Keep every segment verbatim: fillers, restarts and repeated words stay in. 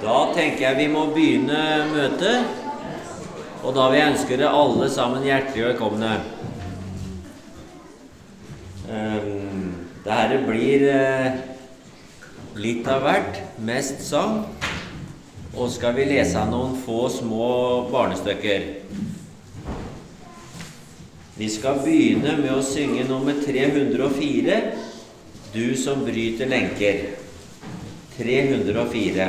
Da tenker jeg vi må begynne møtet, og da vil jeg ønske dere alle sammen hjertelig velkomne. Um, det her blir uh, litt av hvert, mest sang, og skal vi lese noen få små barnestykker. Vi skal begynne med å synge nummer tre hundre og fire, Du som bryter lenker. tre hundre og fire.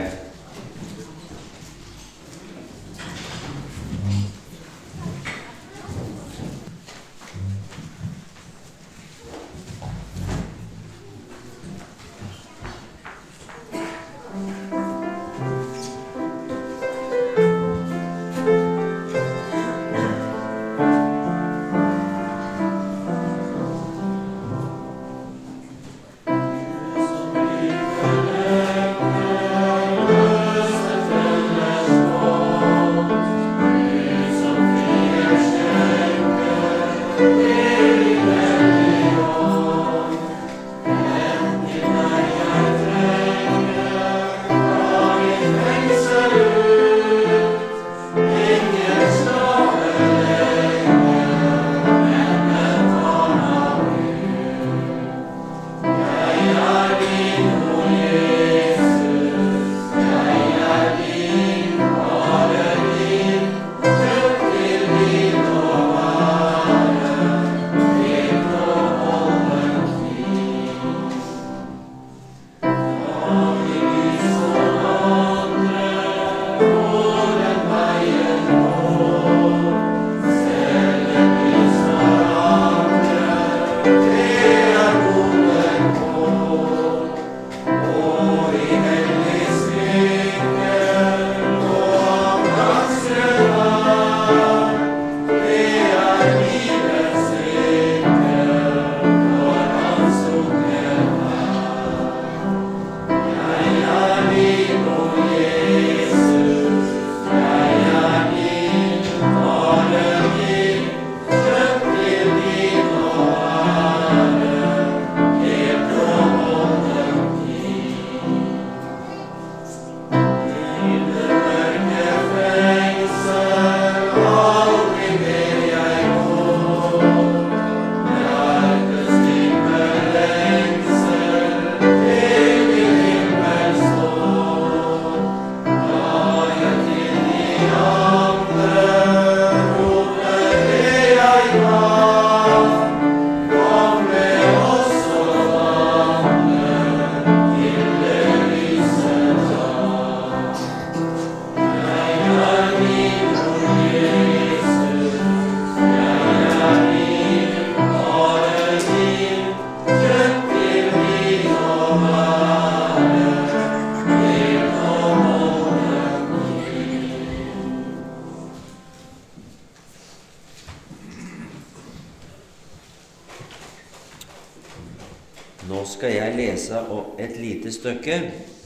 Nå skal jeg lese et lite stykke.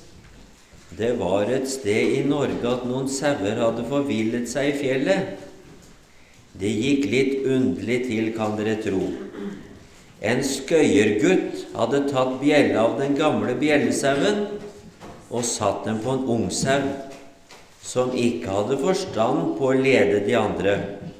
Det var et sted i Norge at noen sauer hadde forvillet seg i fjellet. Det gikk litt underlig til, kan dere tro. En skøyergutt hadde tatt bjella av den gamle bjellesauen og satt den på en ungsau, som ikke hadde forstand på å lede de andre.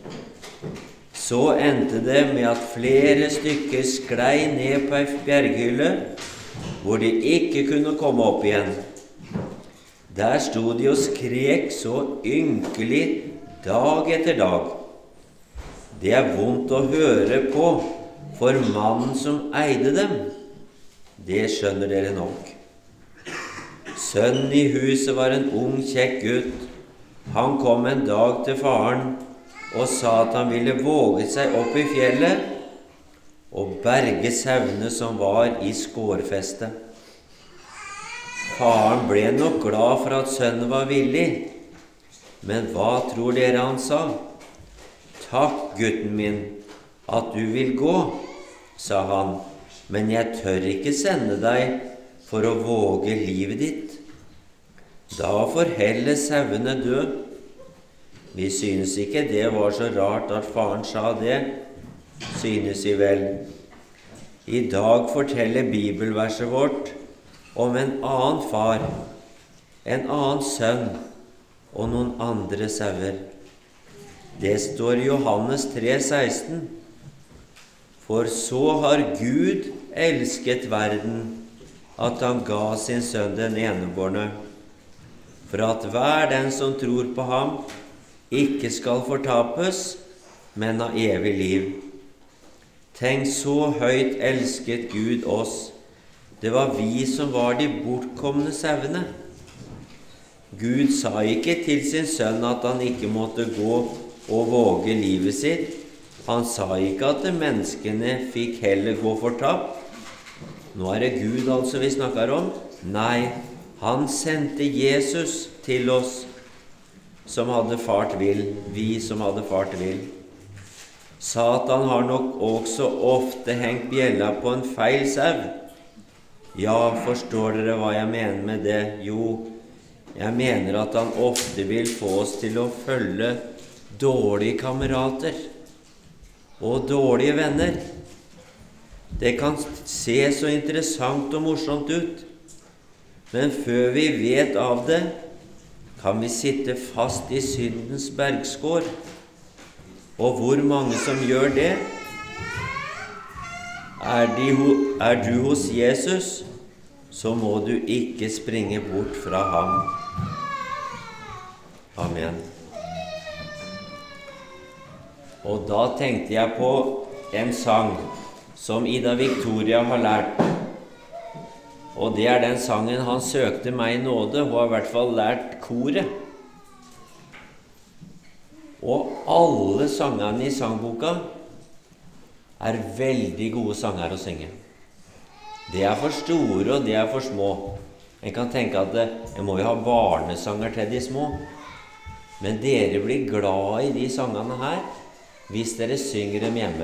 Så endte det med at flere stykker sklei ned på ei berghylle, hvor de ikke kunne komme opp igjen. Der sto de og skrek så ynkelig dag etter dag. Det er vondt å høre på for mannen som eide dem. Det skjønner dere nok. Sønnen i huset var en ung, kjekk gutt. Han kom en dag til faren og sa at han ville våge seg opp i fjellet og berge sauene som var i skårfestet. Faren ble nok glad for at sønnen var villig, men hva tror dere han sa? Takk, gutten min, at du vil gå, sa han, men jeg tør ikke sende deg for å våge livet ditt. Da får heller sauene dø. Vi synes ikke det var så rart at faren sa det, synes vi vel. I dag forteller bibelverset vårt om en annen far. en annen sønn og noen andre sauer. Det står i Johannes tre seksten. For så har Gud elsket verden, at han ga sin sønn den enebårne, for at hver den som tror på ham, ikke skal fortapes, men ha evig liv. Tenk, så høyt elsket Gud oss. Det var vi som var de bortkomne sauene. Gud sa ikke til sin sønn at han ikke måtte gå og våge livet sitt. Han sa ikke at menneskene fikk heller gå fortapt. Nå er det Gud altså vi snakker om. Nei, han sendte Jesus til oss som hadde fart vill, vi som hadde fart vill. Satan har nok også ofte hengt bjella på en feil sau. Ja, forstår dere hva jeg mener med det? Jo, jeg mener at han ofte vil få oss til å følge dårlige kamerater og dårlige venner. Det kan se så interessant og morsomt ut, men før vi vet av det, kan vi sitte fast i syndens bergskår. Og hvor mange som gjør det? Er, de, er du hos Jesus, så må du ikke springe bort fra ham. Amen. Og da tenkte jeg på en sang som Ida Victoria har lært. Og det er den sangen Han søkte meg i nåde. Hun har i hvert fall lært koret. Og alle sangene i sangboka er veldig gode sanger å synge. Det er for store, og det er for små. En kan tenke at jeg må jo ha barnesanger til de små. Men dere blir glad i de sangene her hvis dere synger dem hjemme.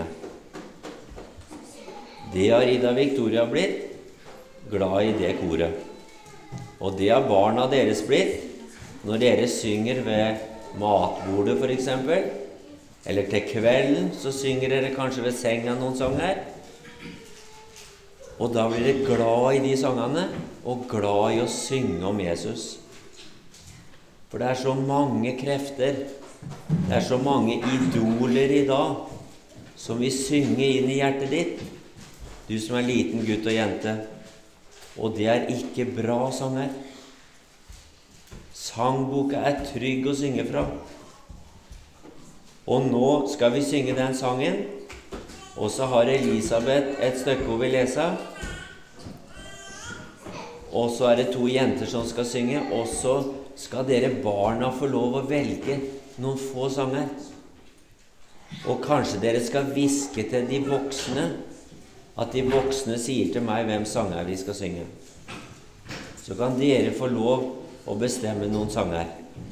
Det har Ida Victoria blitt, glad i det koret. Og det har barna deres blitt når dere synger ved matbordet for eksempel, eller til kvelden så synger dere kanskje ved senga noen sanger, og da blir dere glad i de sangene og glad i å synge om Jesus. For det er så mange krefter, det er så mange idoler i dag som vil synge inn i hjertet ditt, du som er liten gutt og jente, og det er ikke bra sanger. Sangboka er trygg å synge fra. Og nå skal vi synge den sangen, og så har Elisabeth et stykke hun vil lese, og så er det to jenter som skal synge, og så skal dere barna få lov å velge noen få sanger. Og kanskje dere skal viske til de voksne, at de voksne sier til meg hvem sanger vi skal synge. Så kan dere få lov å bestemme noen sanger.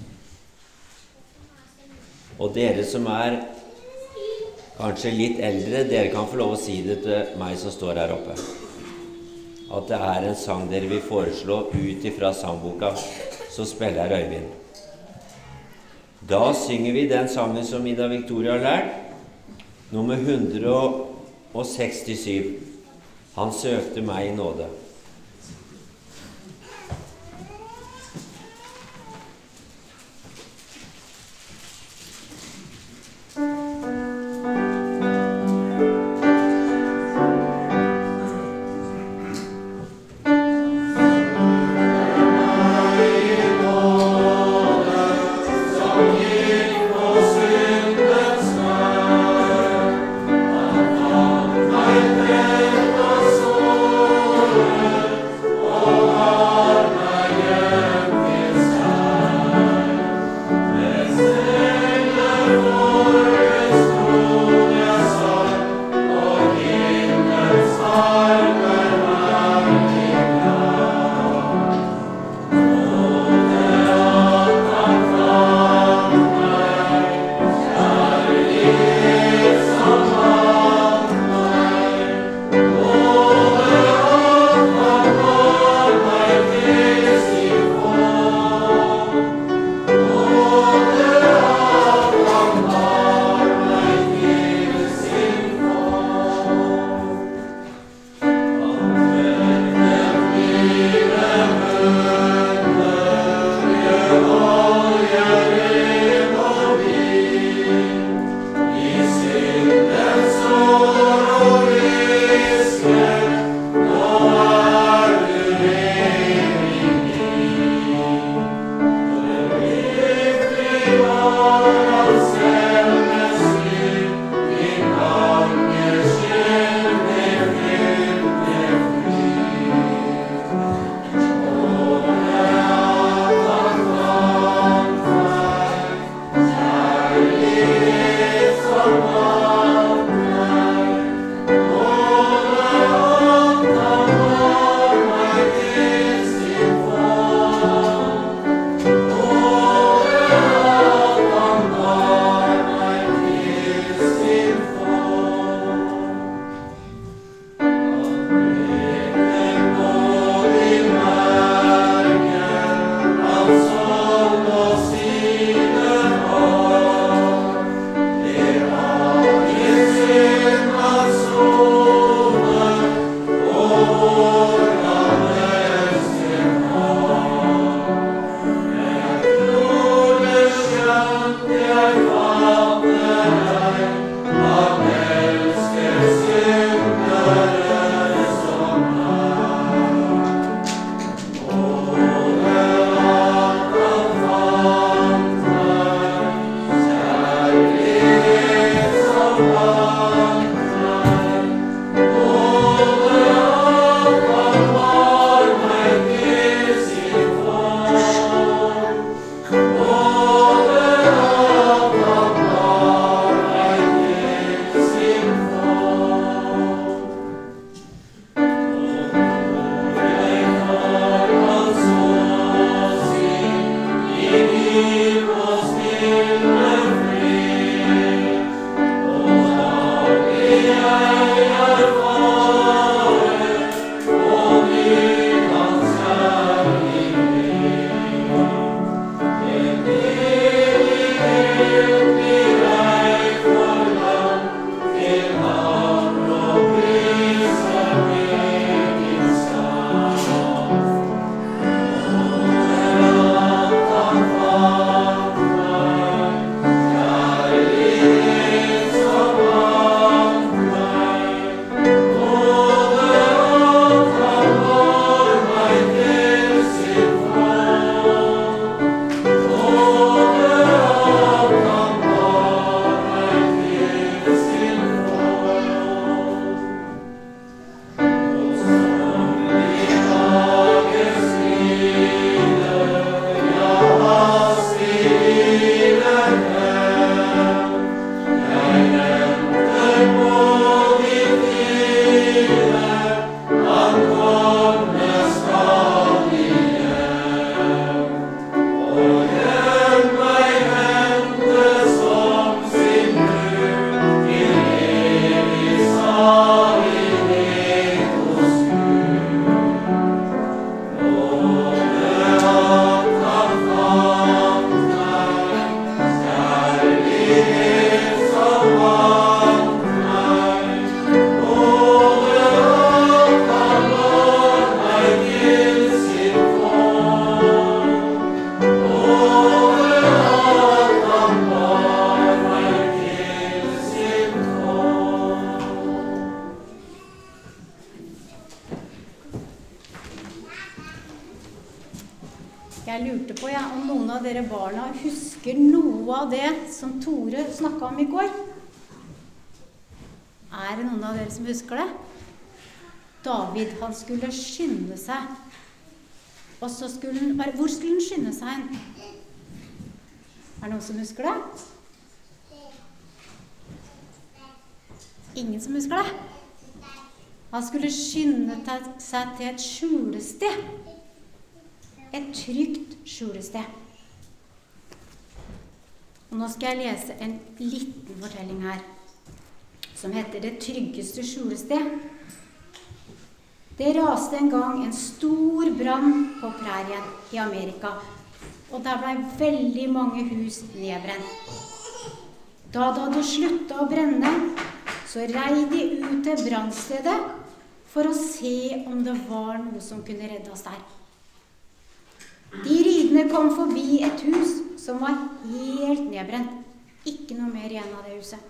Og dere som er kanskje litt eldre, dere kan få lov å si det til meg som står her oppe. At det er en sang dere vil foreslå ut ifra sangboka, så spiller Øyvind. Da synger vi den sangen som Ida Victoria har lært, nummer hundre sekstisju. Han søkte meg i nåde. Oh Jeg lurte på ja, om noen av dere barna husker noe av det som Tore snakket om i går. Er det noen av dere som husker det? David, han skulle skynde seg. Og så skulle han, hvor skulle han skynde seg hen? Er det noen som husker det? Ingen som husker det? Han skulle skynde seg til et skjulested. Et trygt skjulested. Og nå skal jeg lese en liten fortelling her, som heter Det tryggeste skjulested. Det raste en gang en stor brann på prærien i Amerika, og der ble veldig mange hus nedbrent. Da det hadde sluttet å brenne, så rei de ut til brannstedet for å se om det var noe som kunne redde oss der. De ridende kom forbi et hus som var helt nedbrent. Ikke noe mer igjen av det huset.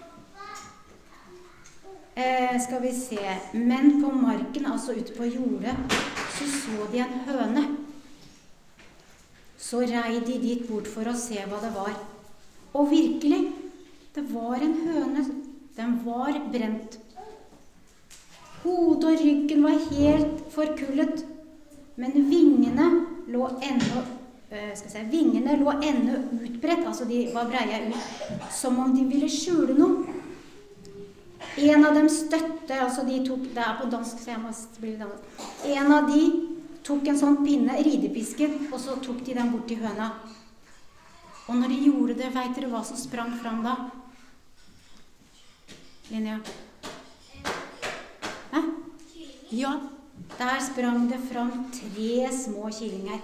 Eh, skal vi se. Men på marken, altså ute på jordet, så så de en høne. Så rei de dit bort for å se hva det var. Og virkelig, det var en høne. Den var brent. Hodet og ryggen var helt forkullet, men vingene lå ennå, øh, skal jeg si, vingene lå ennå utbredt, altså de var breie ut, som om de ville skjule noe. En av dem støtte, altså de tok, det er på dansk, så jeg må bli dansk. En av de tok en sånn pinne, ridepisken, og så tok de den bort til høna. Og når de gjorde det, vet dere hva som sprang fram da? Linnea? Hæ? Ja, der sprang det fram tre små killinger.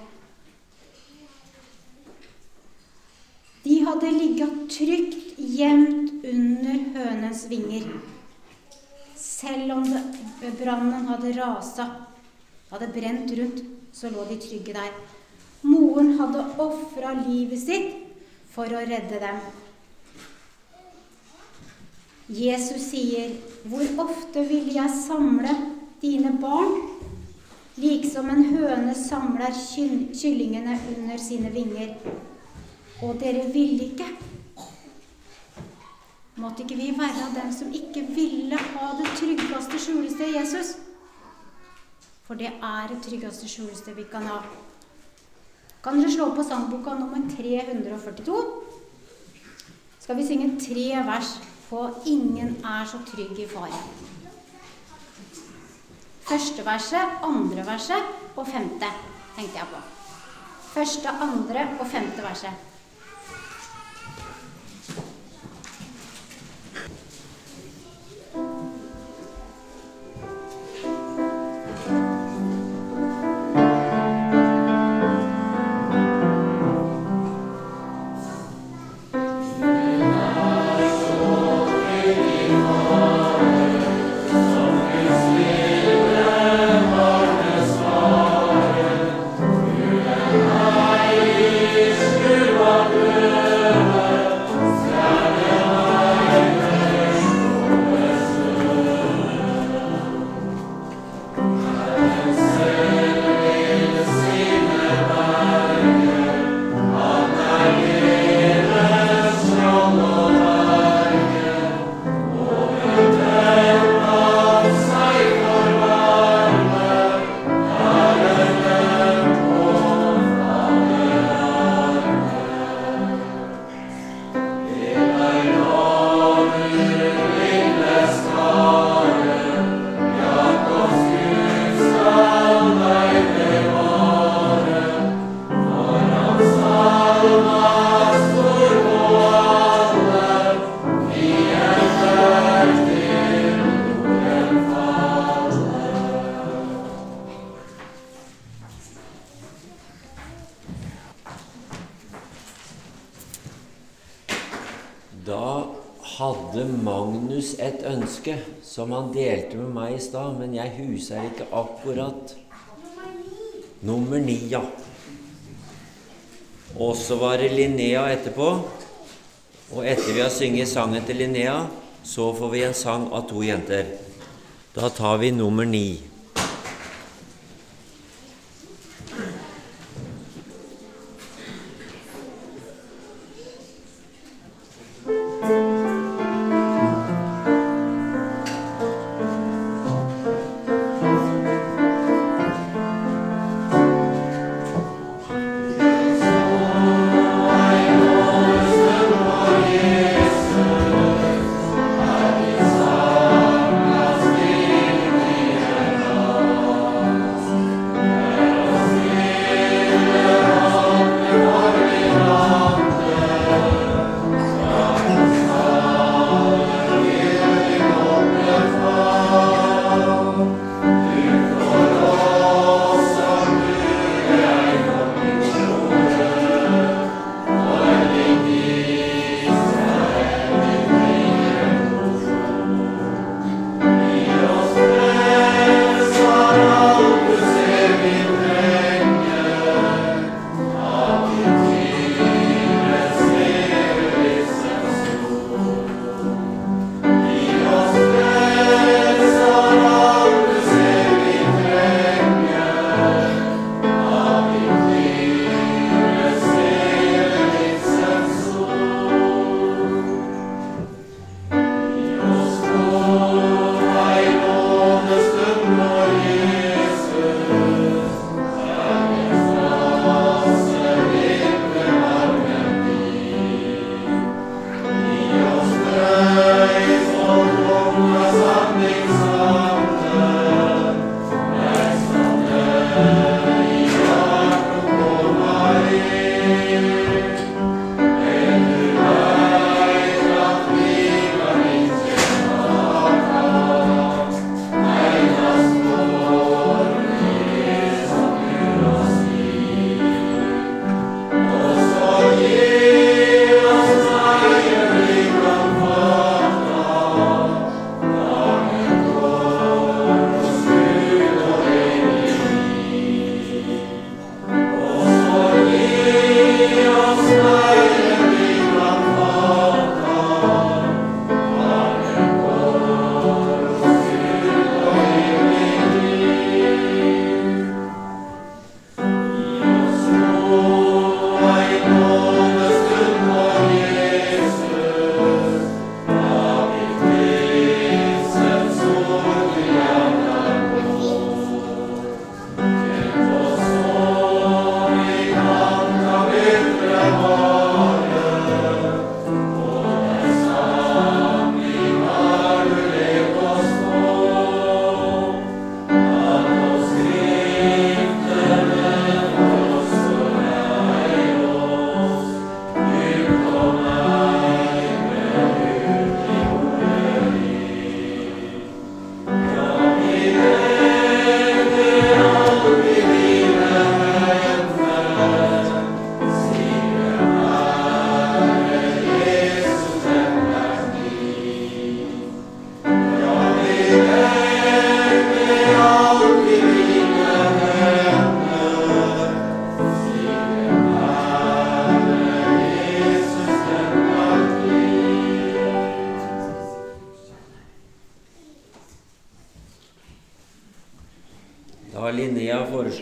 De hadde ligget trygt gjemt under hønens vinger. Selv om det, brannen hadde raset, hadde brent rundt, så lå de trygge der. Moren hadde offret livet sitt for å redde dem. Jesus sier, hvor ofte vil jeg samle dine barn, liksom en høne samler kyllingene under sine vinger. Og dere vil ikke. Måtte ikke vi være av dem som ikke ville ha det tryggeste skjulested, Jesus? For det er det tryggeste skjulested vi kan ha. Kan dere slå på sangboka nummer tre hundre og førtito? Skal vi synge tre vers på Ingen er så trygg i fare. Første verset, andre verset og femte, tenkte jeg på. Første, andre og femte verset. Et ønske som han delte med meg i stad, men jeg huser ikke akkurat. Nummer ni, ja. Og så var det Linnea etterpå, og etter vi har synget sangen til Linnea, så får vi en sang av to jenter. Da tar vi nummer ni.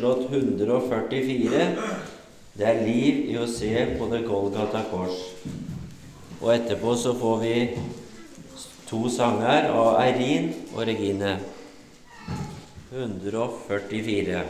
foreslått hundre og førtifire. Det er liv i å se på det Golgata kors. Og etterpå så får vi to sanger av Eirin og Regine. hundre og førtifire.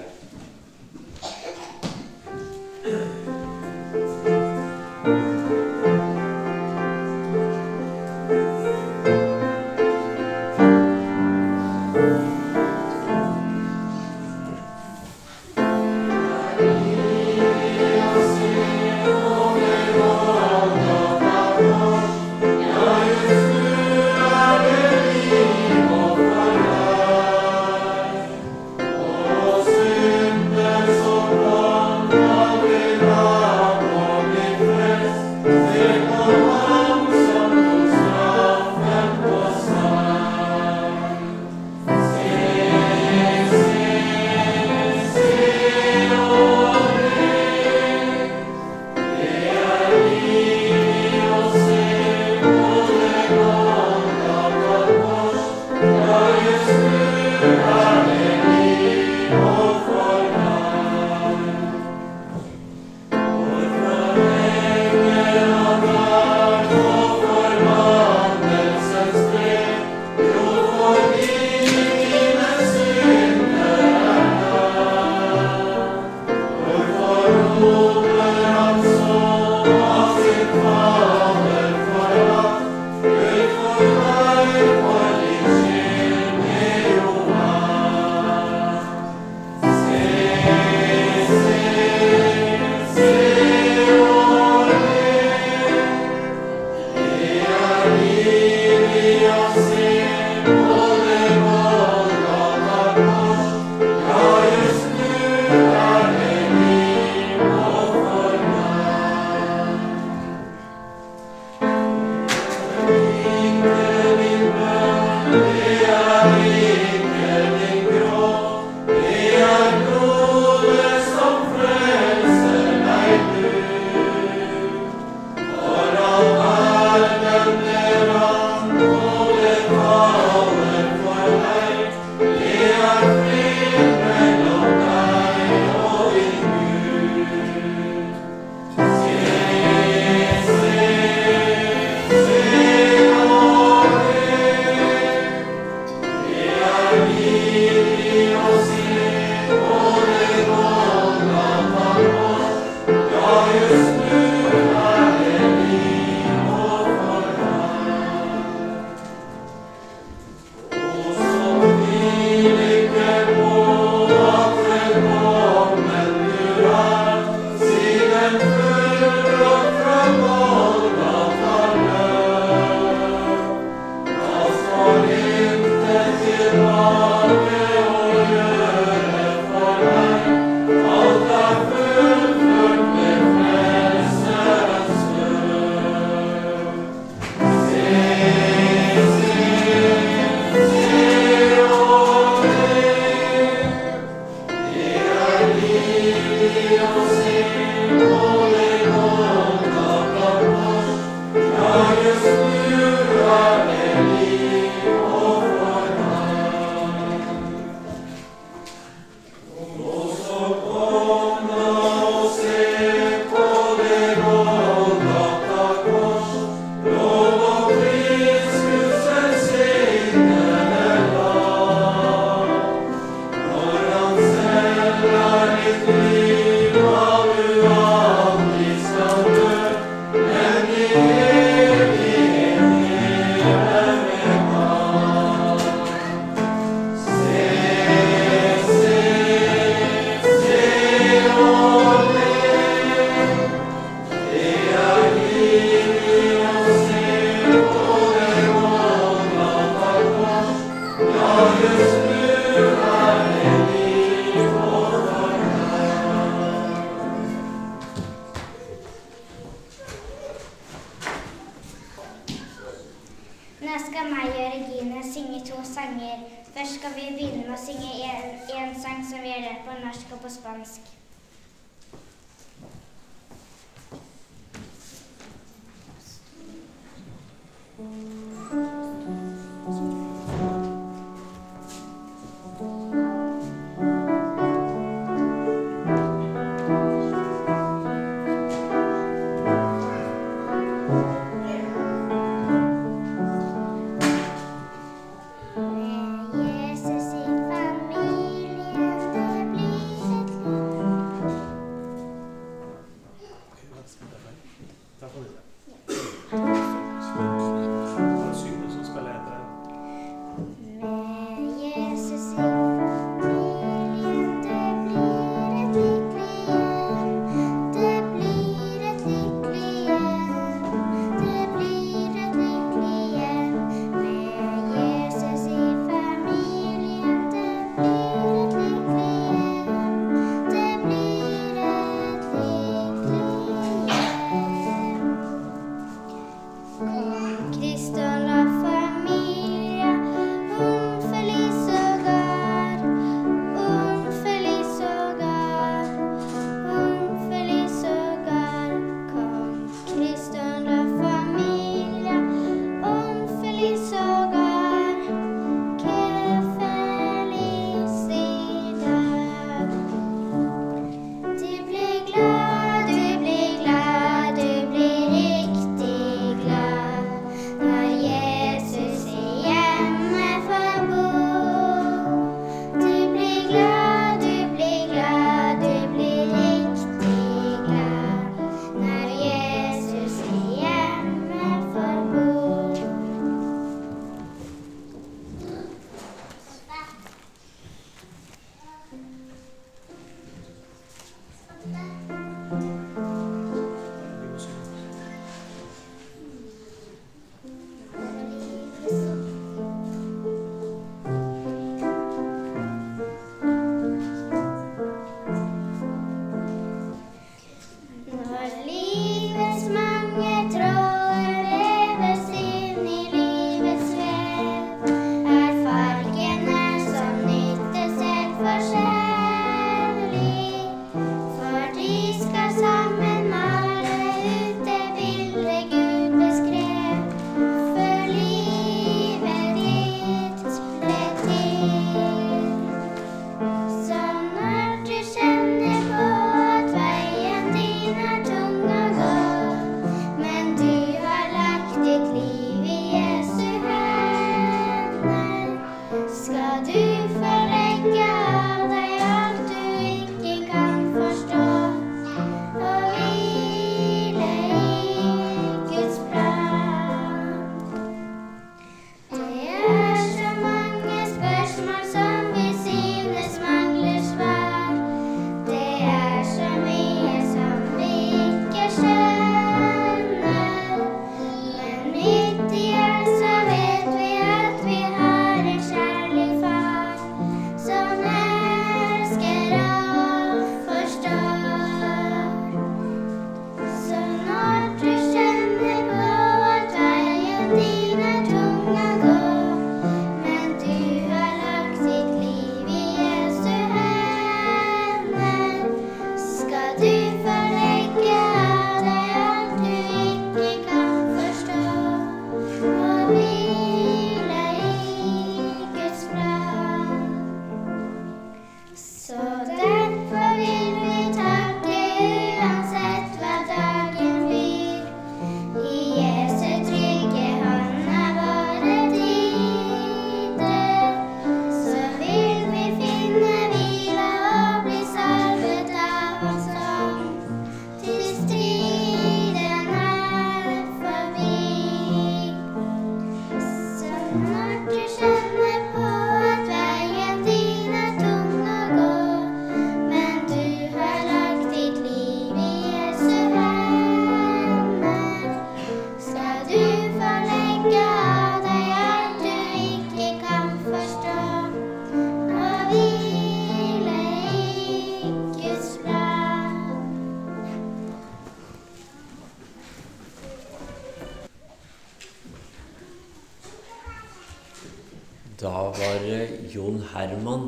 Da var det Jon Herman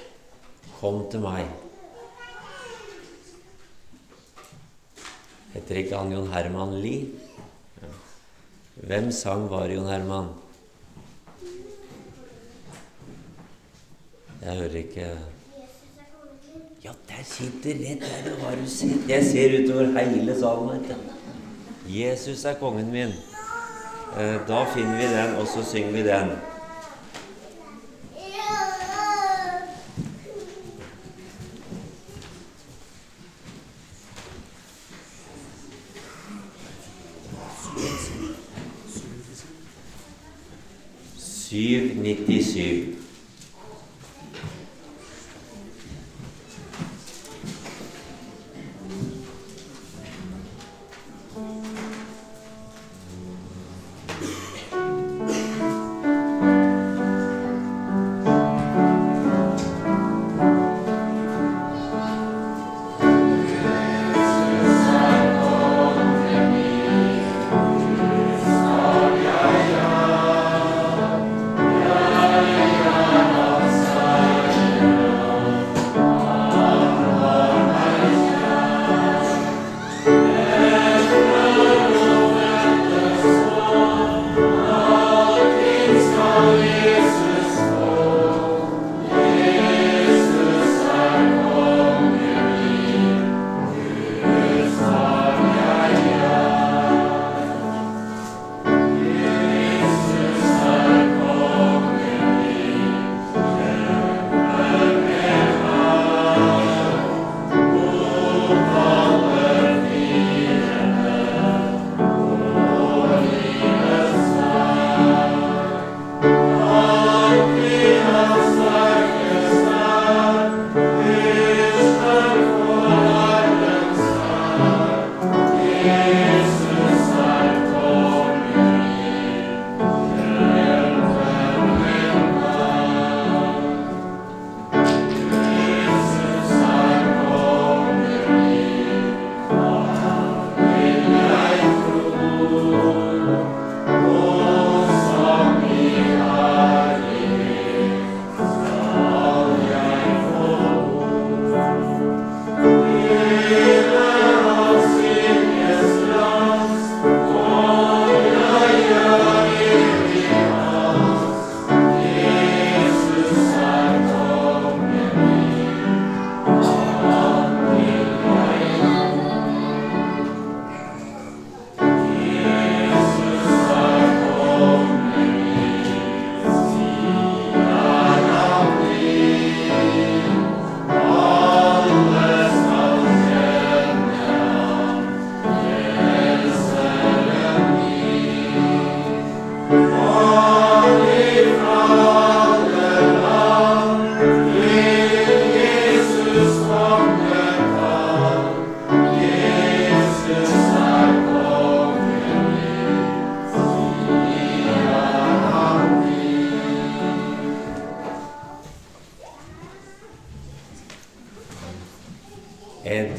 kom til meg. Heter ikke han Jon Herman Lie? Ja. Hvem sang var Jon Herman? Jeg hører ikke. Ja, der sitter rett der, hva har du sett? Jeg ser utover hele salen her. Jesus er kongen min. Da finner vi den, og så synger vi den. syv nittisju. Ja,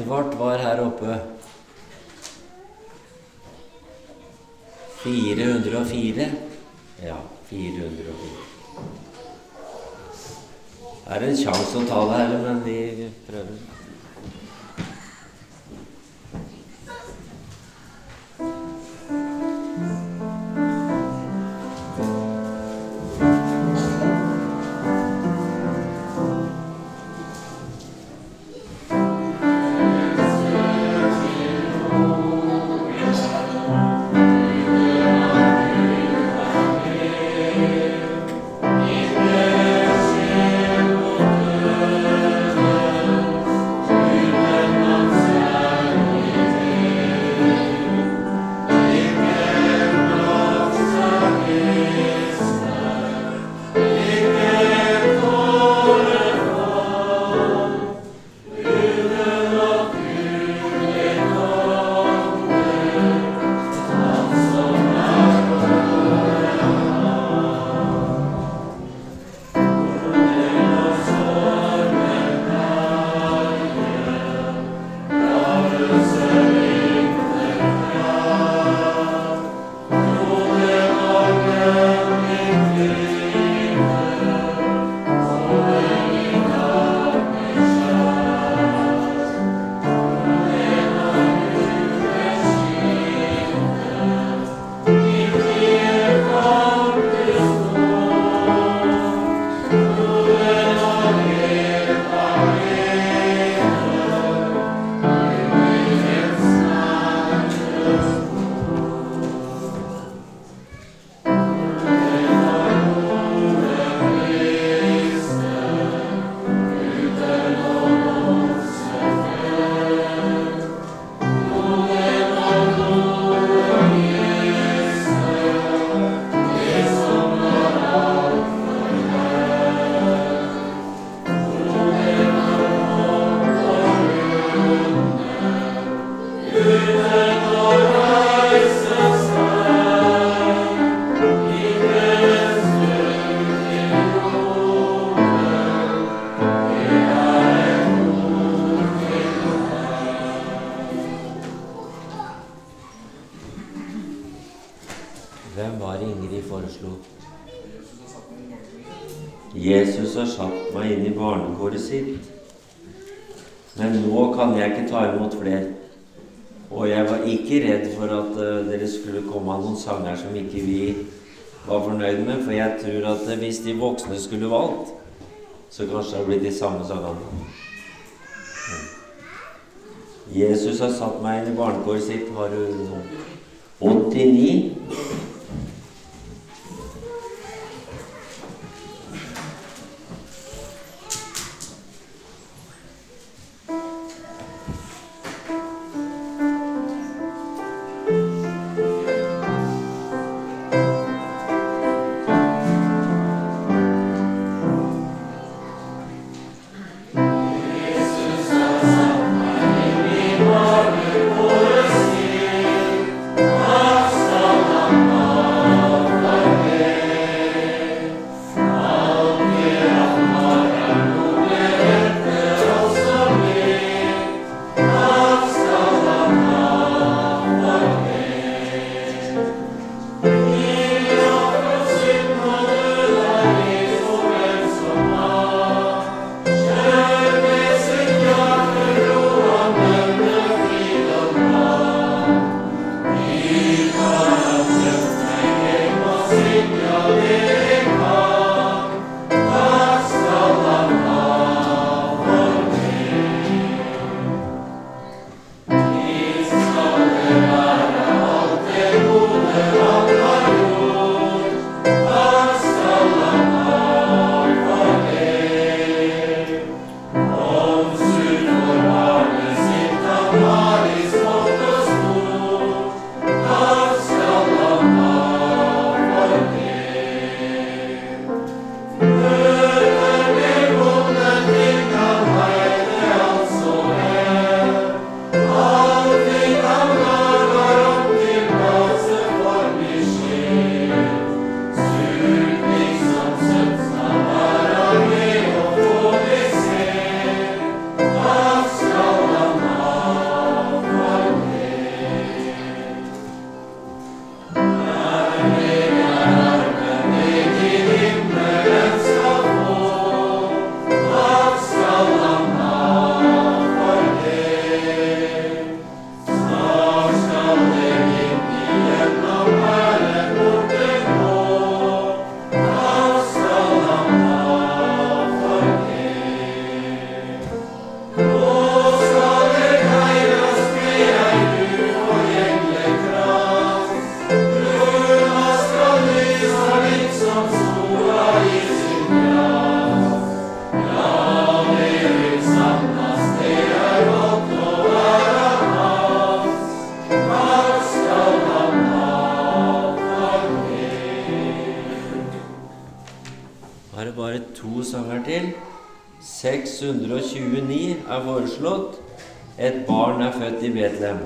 Edvard var her oppe. fire hundre og fire. Ja, fire hundre og fire. Det er en sjanse å ta det her, men vi prøver. Hvem var Ingrid foreslo? Jesus har satt meg inn i barnekoret sitt. Men nå kan jeg ikke ta imot flere. Og jeg var ikke redd for at uh, dere skulle komme av noen sanger som ikke vi var fornøyd med, for jeg tror at uh, hvis de voksne skulle valgt, så kanskje det blir de samme sangene. Jesus har satt meg inn i barnekoret sitt. Har du åttini? Thank you. seks hundre og tjueni er foreslått. Et barn er født i Betlehem.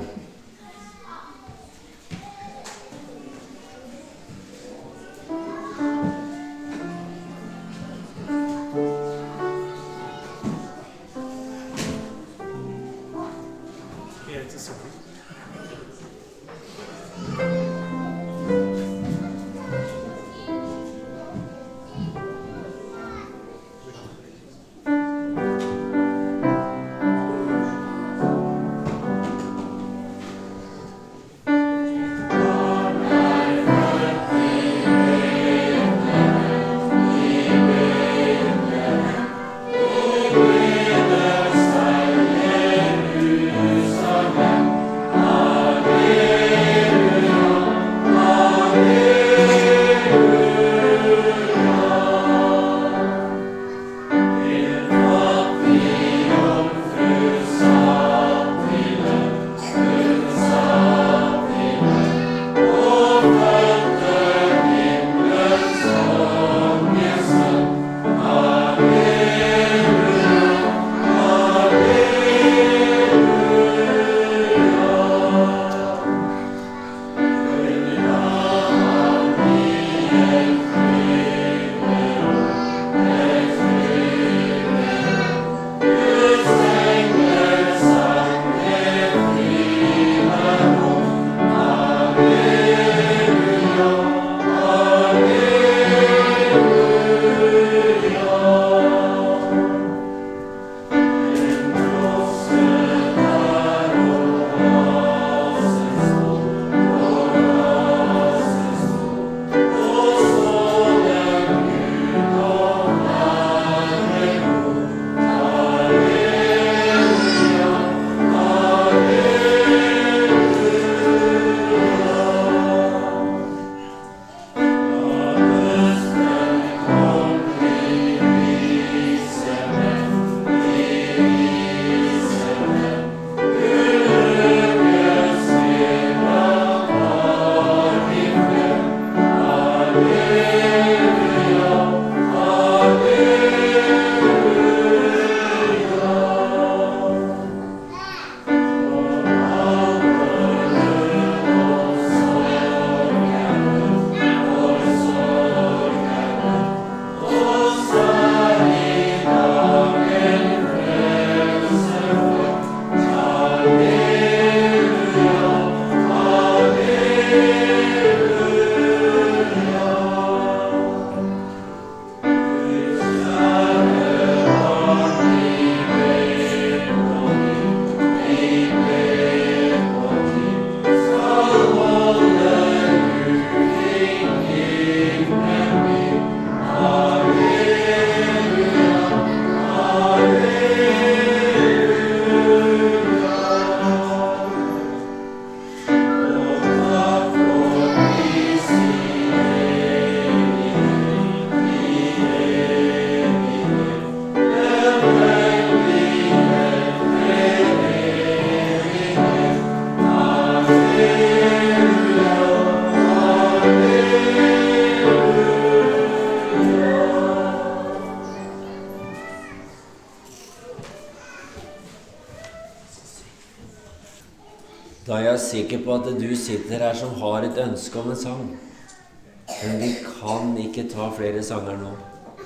Da er jeg sikker på at du sitter her som har et ønske om en sang. Men vi kan ikke ta flere sanger nå.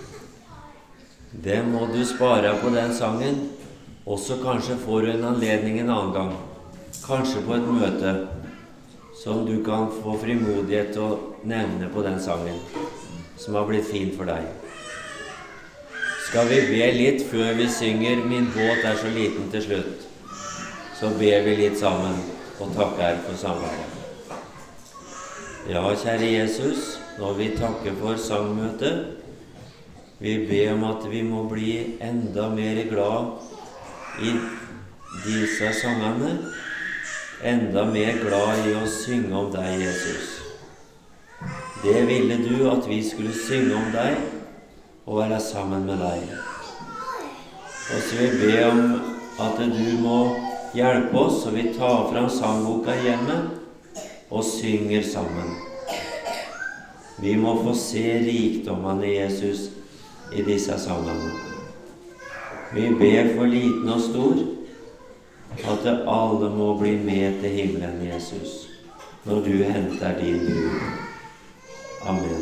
Det må du spare på den sangen, og så kanskje får du en anledning en annen gang. Kanskje på et møte som du kan få frimodighet til å nevne på den sangen som har blitt fin for deg. Skal vi be litt før vi synger «Min båt er så liten» til slutt? Så ber vi litt sammen og takker her for samværet. Ja, kjære Jesus, når vi takker for sangmøtet, vi ber om at vi må bli enda mer glad i disse sangene, enda mer glad i å synge om deg, Jesus. Det ville du at vi skulle synge om deg og være sammen med deg. Og så vil vi be om at du må hjelpe oss, så vi tar fram sangboka hjemme og synger sammen. Vi må få se rikdommene i Jesus i disse sangene. Vi ber for liten og stor, at det alle må bli med til himmelen, Jesus, når du henter din brud. Amen.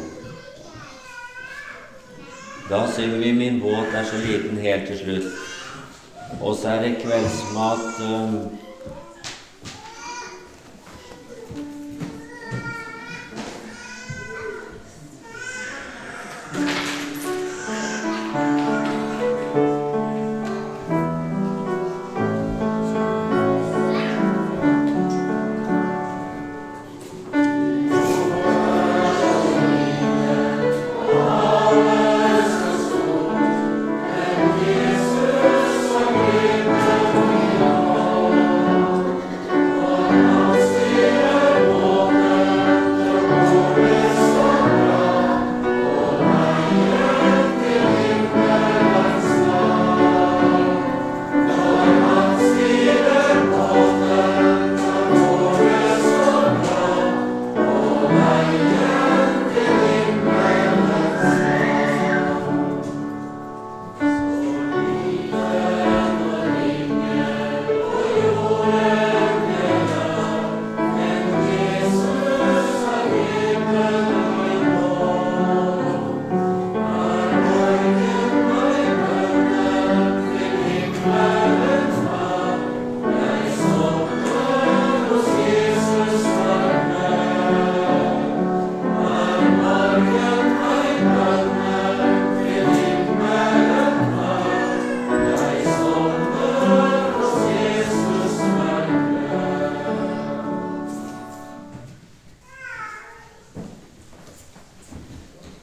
Da synger vi Min båt er så liten helt til slutt. Og så er det kveldsmat. Um,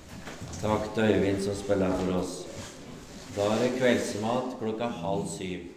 Takk til Øyvind som spiller for oss. Da er det kveldsmat klokka halv syv.